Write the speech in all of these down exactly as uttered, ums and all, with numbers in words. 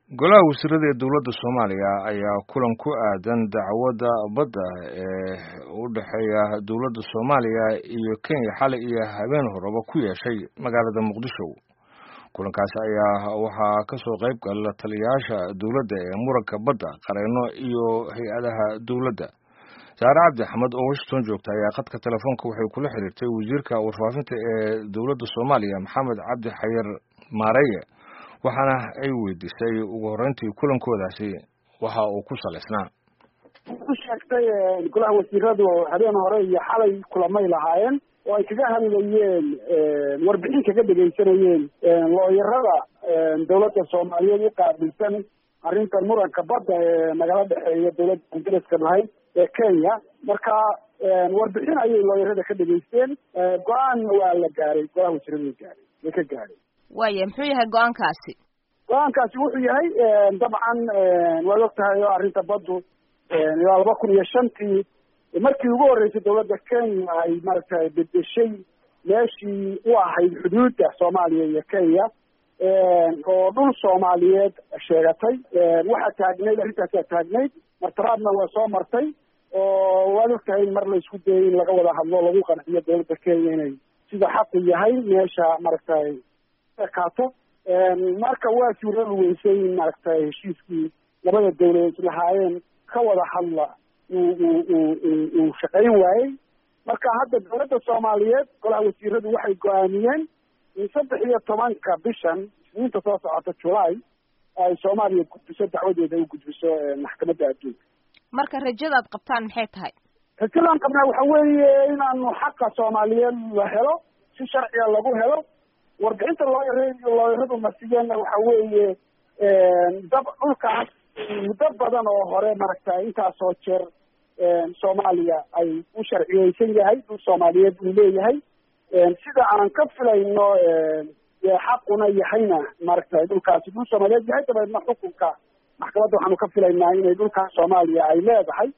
golaha wasiirada ee dowladda Soomaaliya ayaa kulan ku aadan dacwadda badda ee u dhaxeeya dowladda Soomaaliya iyo Kenya xalay iyo habeen horeba ku yeeshay magaalada Muqdisho. kulankaas ayaa waxaa ka soo qayb galay taliyayaasha dowladda ee muranka badda, qareeno iyo hay'adaha dowladda. Saare Cabdi Axmed oo Washington joogta ayaa khadka telefoonka waxay kula xiriirtay wasiirka warfaafinta ee dowladda Soomaaliya Maxamed Cabdi Xayir Maaraye, waxaana ay weydiisay ugu horreyntii kulankoodaasi waxa uu ku salaysnaa. ku sheegtay golaha wasiiradu habeen hore iyo xalay kulamay lahaayeen oo ay kaga hadlayeen warbixin kaga dhageysanayeen looyarada dowladda Soomaaliyeed u qaabilsan arrintan muranka badda ee nagala dhexeeya dowladda Ingiriiska lahayd ee Kenya. marka warbixin ayay looyarada ka dhageysteen, go'aan waa la gaaray, golaha wasiiradu gaaray way ka gaaray. waaye muxuu yahay go'aankaasi? go'aankaasi wuxuu yahay dabcan waad ogtahay arrinta baddu ilaa laba kun iyo shantii markii ugu horreysay dowladda Kenya ay maaragtay bedeshay meeshii u ahayd xuduudda Soomaaliya iyo Kenya oo dhul Soomaaliyeed sheegatay. waxaa taagnayd arrintaas taagnayd martiraadna waa soo martay oo waad ogtahay mar la isku dayay in laga wada hadlo lagu qanciyo dowladda Kenya inay sida xaq u yahay meesha maaragtay kaato. marka waa suuradu weysay in maaragtay heshiiskii labada dowladood lahaayeen ka wada hadla uu shaqayn waayey. marka hadda dowladda Soomaaliyeed golaha wasiiradu waxay go'aamiyeen in saddex iyo tobanka bishan isniinta soo socota July ay Soomaaliya gudbiso dacwadeeda u gudbiso maxkamadda adduunka. marka rajadaad qabtaan maxay tahay? rajadaan qabnaa waxa weeye inaanu xaqa Soomaaliyeed la helo, si sharciga lagu helo. warbixinta looyaradu looyaradu masiyeen waxa weeye dab dhulkaas muddo badan oo hore maaragtay intaasoo jeer Soomaaliya ay u sharciyeysan yahay, dhul Soomaaliyeed uu leeyahay, sida aan ka filayno xaquna yahayna maaragtay dhulkaasi dhul Soomaaliyeed yahay. dabeedna xukunka maxkamadda waxaanu ka filaynaa inay dhulkaas Soomaaliya ay leedahay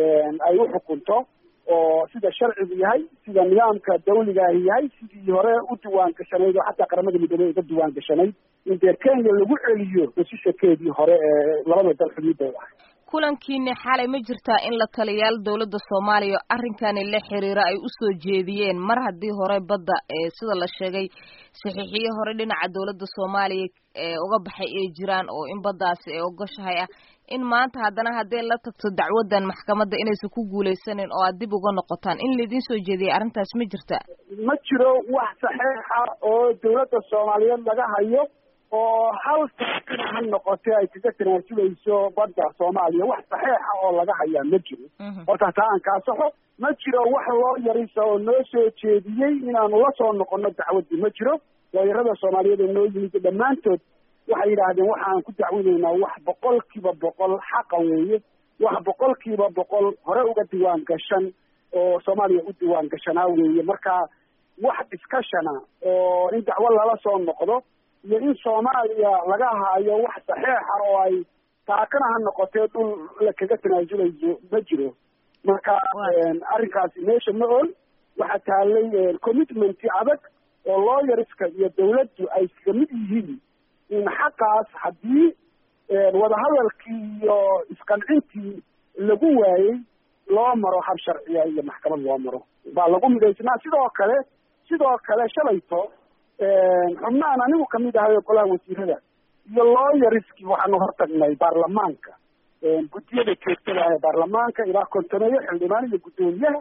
ay u xukunto oo sida sharcigu yahay, sida nidaamka dawliga ah yahay, sidii hore u diwaan gashanayd oo xataa qaramada midoobay uga diwaan gashanayd in dee Kenya lagu celiyo heshiiskeedii hore ee labada dal xuduudooda ah. kulankiina xalay ma jirtaa in la taliyaal dowladda Soomaaliya arrinkani la xiriira ay u soo jeediyeen mar haddii hore badda ee sida la sheegay saxiixiye hore dhinaca dowladda Soomaaliya ee uga baxay ay jiraan oo in baddaasi ay ogoshahay ah in maanta haddana haddii la tagto dacwadan maxkamadda inaysan ku guuleysanin oo aad dib uga noqotaan in laydin soo jeediyay arrintaas ma jirta? ma jiro wax saxiixa oo dowladda Soomaaliyeed laga hayo oo hal saxin ha noqotay ay kaga tanaasulayso badda Soomaaliya. wax saxiixa oo laga hayaa ma jiro. horta taa aan kaa saxo, ma jiro wax loo yarisa oo noo soo jeediyey inaanu la soo noqono dacwaddii ma jiro. looyarada Soomaaliyeed oo noo yimid dhammaantood waxay yidhaahdeen waxaan ku dacwinaynaa wax boqolkiiba boqol xaqa weeye, wax boqolkiiba boqol hore uga diwaan gashan oo Soomaaliya u diwaan gashanaa weeye. marka wax discussion oo in dacwo lala soo noqdo iyo in Soomaaliya laga haayo wax saxiixa oo ay taakana ha noqotee dhul la kaga tanaasuleyso ma jiro. marka arrinkaasi meesha ma ool. waxaa taalay commitment adag oo lawyerska iyo dowladdu ay iskaga mid yihiin in xaqaas haddii wadahadalkii iyo isqancintii lagu waayey loo maro hab sharciya iyo maxkamad loo maro baa lagu midaysnaa. sidoo kale sidoo kale shalayto xubnahan anigu kamid ahay golaha wasiirada iyo lawyerskii waxaanu hortagnay baarlamaanka, guddiyada joogtada ah ee baarlamaanka ilaa kontoneeyo xildhibaan iyo guddoomiyaha.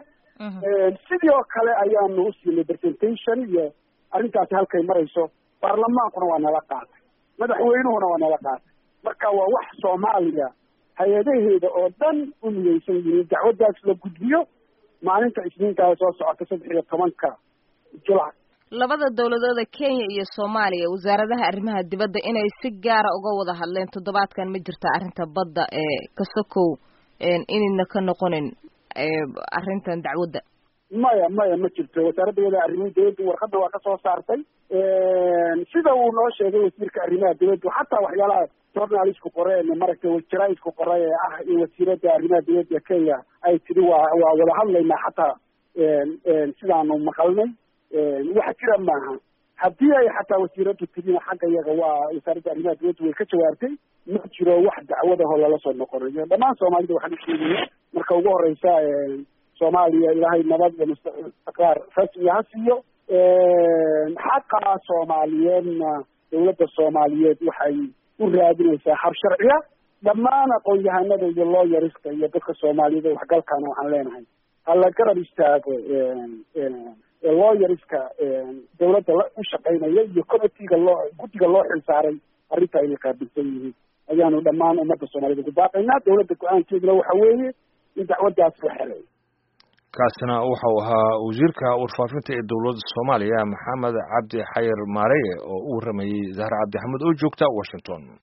sidii oo kale ayaanu u siinay presentation iyo arrintaasi halkay marayso. baarlamaankuna waa nala qaatay, madaxweynuhuna waa nala qaatay. marka waa wax Soomaaliya hay-adaheeda oo dhan u midaysan yihiin dacwaddaas la gudbiyo maalinta isniinta soo socota saddex iyo tobanka July. labada dowladooda Kenya iyo Soomaaliya wasaaradaha arrimaha dibadda inay si gaara uga wada hadleen toddobaadkan ma jirta arrinta badda ee ka sokow inayna ka noqonin arrintan dacwadda? maya maya ma jirto. wasaaradda arrimaha dibadda warqadda waa ka soo saartay sida uu noo sheegay wasiirka arrimaha dibadda. xataa waxyaalaha journalistku qoreen maaragtay wajaraa'idku qoray ee ah in wasiiradda arrimaha dibadda Kenya ay tiri waa waa wada hadlaynaa xataa sidaanu maqalnay wax jira maaha. haddii ay xataa wasiiradu tirina xagga iyaga waa wasaaradda arrimaha dibadda way ka jawaabtay ma jiro wax dacwadaho lala soo noqonayo dhammaan soomaalida waxaan usheegaya marka ugu horeysa soomaaliya ilaahay nabad iyo istiqraar rasmiga ha siiyo xaqa soomaaliyeedna dawladda soomaaliyeed waxay u raadinaysaa hab sharciya dhammaan aqoon-yahanada iyo looyariska iyo dadka soomaaliyeed ee waxgalkaana waxaan leenahay hala garab istaago looyariska dawladda u shaqaynaya iyo committeega loo guddiga loo xilsaaray arrinta ay la qaabilsan yihiin ayaanu dhammaan ummadda soomaaliyed ugu baaqaynaa dawladda go-aankeeduna waxa weeye in dacwaddaas la xeleeyo kaasina wuxuu ahaa wasiirka warfaafinta ee dowladda soomaaliya maxamed cabdi xayir maareye oo u warramayey zahra cabdi axmed oo joogta washington.